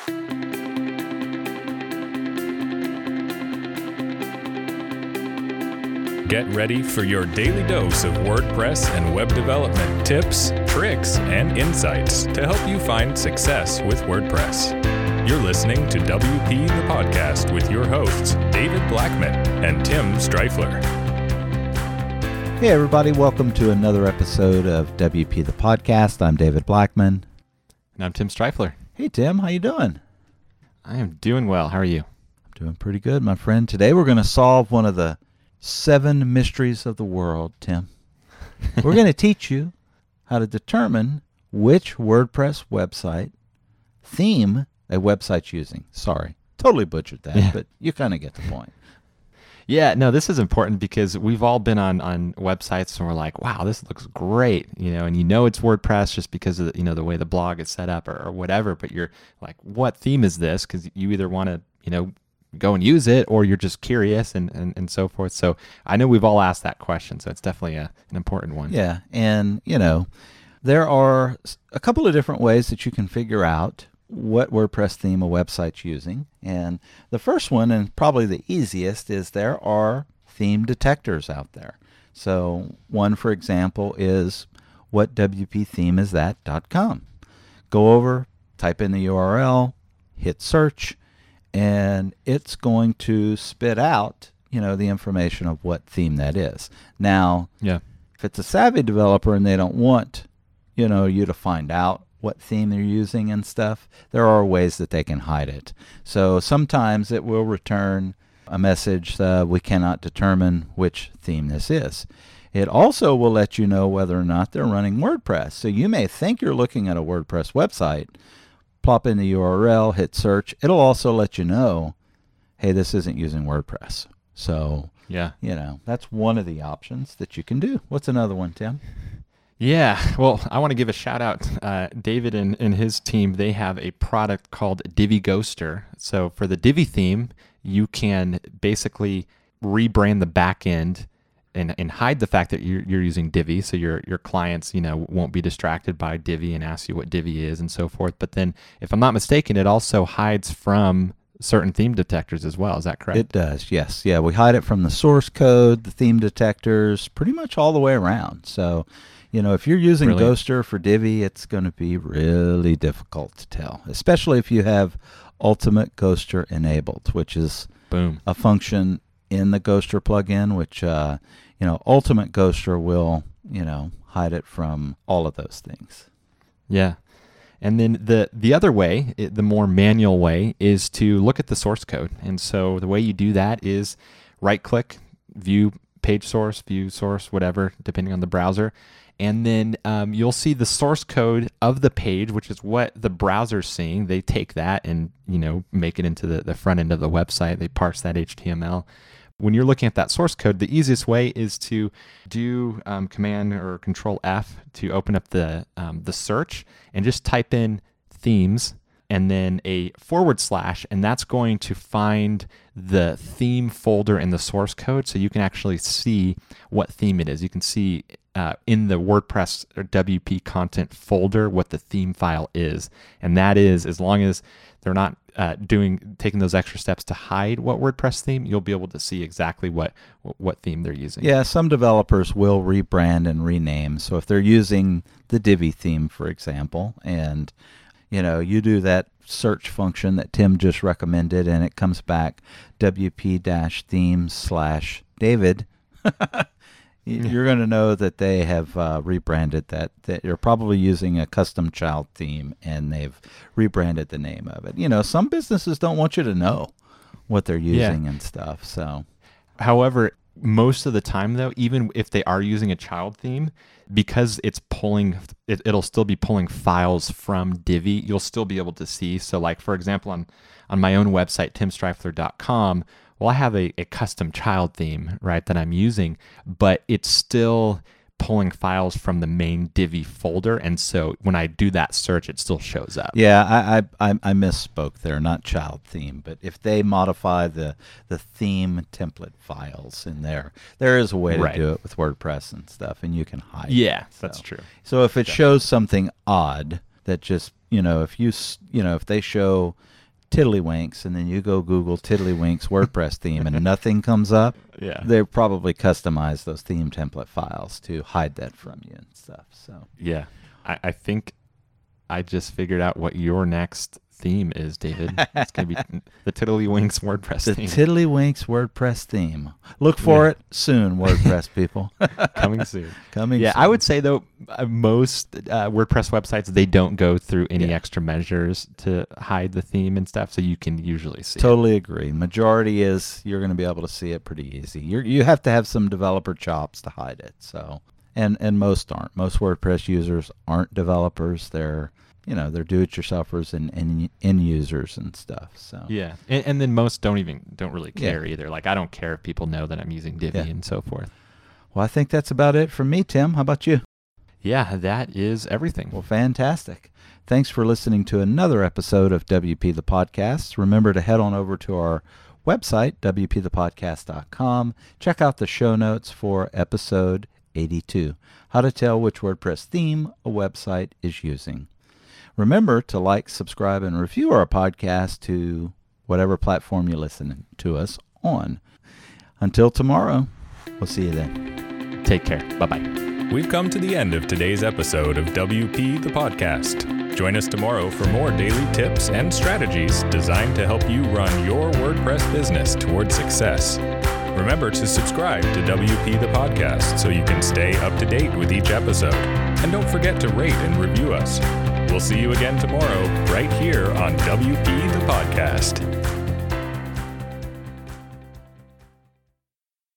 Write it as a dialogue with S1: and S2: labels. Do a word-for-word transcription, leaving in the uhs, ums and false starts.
S1: Get ready for your daily dose of WordPress and web development tips, tricks, and insights to help you find success with WordPress. You're listening to W P the Podcast with your hosts, David Blackman and Tim Streifler.
S2: Hey everybody, welcome to another episode of W P the Podcast. I'm David Blackman.
S3: And I'm Tim Streifler.
S2: Hey Tim, how you doing?
S3: I am doing well. How are you?
S2: I'm doing pretty good, my friend. Today we're going to solve one of the seven mysteries of the world, Tim. We're going to teach you how to determine which WordPress website theme a website's using. Sorry, totally butchered that, yeah. But you kind of get the point.
S3: Yeah, no, this is important because we've all been on, on websites and we're like, wow, this looks great, you know, and you know it's WordPress just because of the, you know the way the blog is set up or, or whatever, but you're like, what theme is this? Because you either want to, you know, go and use it, or you're just curious and, and, and so forth. So I know we've all asked that question, so it's definitely a, an important one.
S2: Yeah, and you know, there are a couple of different ways that you can figure out what WordPress theme a website's using. And the first one, and probably the easiest, is there are theme detectors out there. So one, for example, is what w p theme is that dot com. Go over, type in the U R L, hit search, and it's going to spit out, you know, the information of what theme that is. Now,
S3: yeah.
S2: if it's a savvy developer and they don't want, you know, you to find out what theme they're using and stuff, there are ways that they can hide it. So sometimes it will return a message, uh, we cannot determine which theme this is. It also will let you know whether or not they're running WordPress. So you may think you're looking at a WordPress website, plop in the U R L, hit search. It'll also let you know, hey, this isn't using WordPress. So,
S3: yeah,
S2: you know, that's one of the options that you can do. What's another one, Tim?
S3: Yeah, well, I want to give a shout out. Uh, David and, and his team, they have a product called Divi Ghoster. So for the Divi theme, you can basically rebrand the back end and, and hide the fact that you're, you're using Divi, so your your clients, you know, won't be distracted by Divi and ask you what Divi is and so forth. But then, if I'm not mistaken, it also hides from certain theme detectors as well. Is that correct?
S2: It does, yes. Yeah, we hide it from the source code, the theme detectors, pretty much all the way around. So, you know, if you're using
S3: Brilliant.
S2: Ghoster for Divi, it's going to be really difficult to tell, especially if you have Ultimate Ghoster enabled, which is
S3: Boom.
S2: a function in the Ghoster plugin, which, uh, you know, Ultimate Ghoster will, you know, hide it from all of those things.
S3: Yeah. And then the, the other way, it, the more manual way, is to look at the source code. And so the way you do that is right-click, view page source, view source, whatever, depending on the browser. And then um, you'll see the source code of the page, which is what the browser's seeing. They take that and, you know, make it into the, the front end of the website. They parse that H T M L. When you're looking at that source code, the easiest way is to do um, Command or Control F to open up the um, the search and just type in themes and then a forward slash, and that's going to find the theme folder in the source code, so you can actually see what theme it is. You can see uh, in the WordPress or W P content folder what the theme file is, and that is, as long as they're not uh, doing taking those extra steps to hide what WordPress theme, you'll be able to see exactly what what theme they're using.
S2: Yeah, some developers will rebrand and rename. So if they're using the Divi theme, for example, and you know, you do that search function that Tim just recommended, and it comes back W P theme slash David. You're going to know that they have uh, rebranded that. That you're probably using a custom child theme, and they've rebranded the name of it. You know, some businesses don't want you to know what they're using yeah. and stuff. So,
S3: however, most of the time, though, even if they are using a child theme, because it's pulling, it, it'll still be pulling files from Divi. You'll still be able to see. So, like for example, on on my own website, tim streifler dot com, well, I have a, a custom child theme, right, that I'm using, but it's still pulling files from the main Divi folder, and so when I do that search, it still shows up.
S2: Yeah, I I, I misspoke there, not child theme, but if they modify the the theme template files in there, there is a way to
S3: right.
S2: do it with WordPress and stuff, and you can hide
S3: Yeah,
S2: it,
S3: that's
S2: so.
S3: true.
S2: So if it
S3: Definitely.
S2: shows something odd that just you know, if you, s- you know, if they show Tiddlywinks and then you go Google Tiddlywinks WordPress theme and nothing comes up,
S3: Yeah.
S2: they probably customize those theme template files to hide that from you and stuff. So
S3: Yeah. I, I think I just figured out what your next theme is, David. It's going to be the Tiddlywinks WordPress
S2: the
S3: theme.
S2: Tiddlywinks WordPress theme. Look for
S3: Yeah.
S2: it soon, WordPress people.
S3: Coming soon.
S2: Coming
S3: Yeah,
S2: soon.
S3: I would say though, uh, most uh, WordPress websites, they don't go through any
S2: Yeah.
S3: extra measures to hide the theme and stuff, so you can usually see it.
S2: Totally agree. Majority is you're going to be able to see it pretty easy. You you have to have some developer chops to hide it. So, and and most aren't. Most WordPress users aren't developers. They're you know they're do-it-yourselfers and, and end users and stuff. So
S3: Yeah, and, and then most don't even don't really
S2: Yeah.
S3: care either. Like I don't care if people know that I'm using Divi
S2: Yeah.
S3: and so forth.
S2: Well, I think that's about it from me, Tim. How about you?
S3: Yeah, that is everything.
S2: Well, fantastic. Thanks for listening to another episode of W P the Podcast. Remember to head on over to our website, w p the podcast dot com. Check out the show notes for episode eighty-two, How to Tell Which WordPress Theme a Website is Using. Remember to like, subscribe, and review our podcast to whatever platform you listen to us on. Until tomorrow, we'll see you then.
S3: Take care. Bye-bye.
S1: We've come to the end of today's episode of W P the Podcast. Join us tomorrow for more daily tips and strategies designed to help you run your WordPress business toward success. Remember to subscribe to W P the Podcast so you can stay up to date with each episode. And don't forget to rate and review us. We'll see you again tomorrow right here on W P the Podcast.